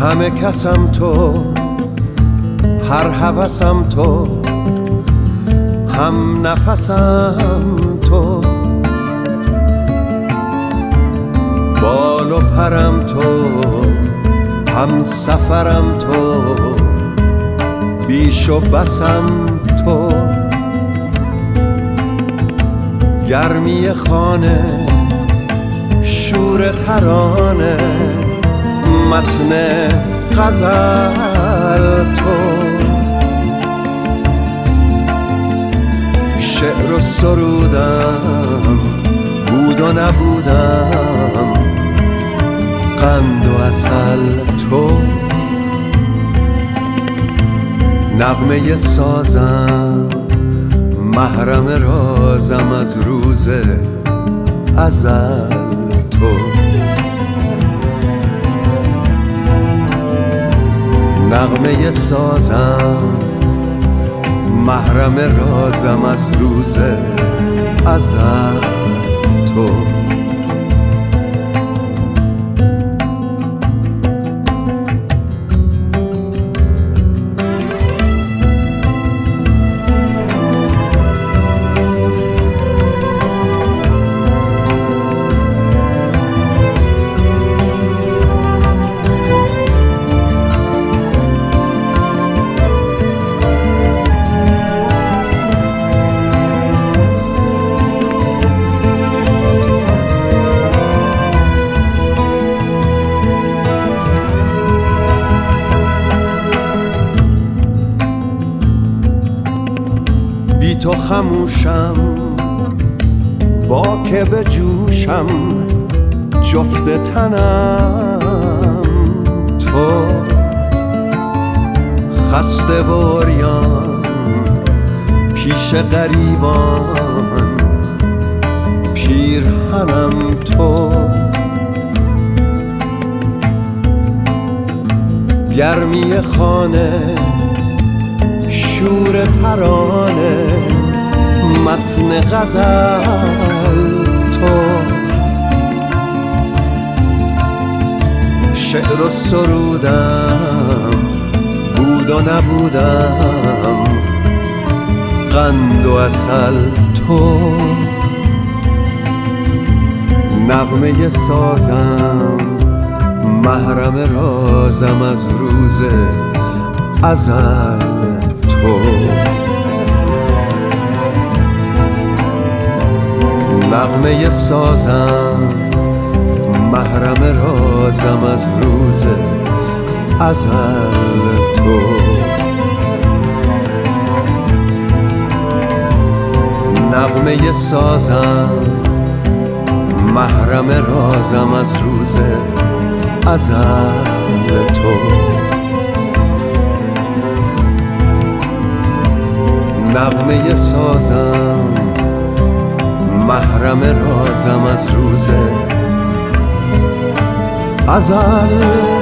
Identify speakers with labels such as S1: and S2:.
S1: همه کسم تو، هر هوسم تو، هم نفسم تو، بال و پرم تو، هم سفرم تو، بیش و بسم تو، گرمی خانه، شور ترانه، متن غزل تو، شعر و سرودم، بود و نبودم، قند و عسل تو، نغمه سازم، محرم رازم از روز ازل تو، نغمه سازم، محرم رازم از روز ازل تو. بی تو خموشم، با که به جوشم، جفت تنم تو، خسته و عریان پیش غریبان، پیرهنم تو، گرمی خانه، شور ترانه، متن غزل تو، شعر و سرودم، بود و نبودم، قند و عسل تو، نغمه سازم، محرم رازم از روز ازل تو، نغمه سازم، محرم رازم از روز ازل تو، نغمه سازم، محرم رازم از روز ازل تو، نغمه سازم، محرم رازم از روز ازل.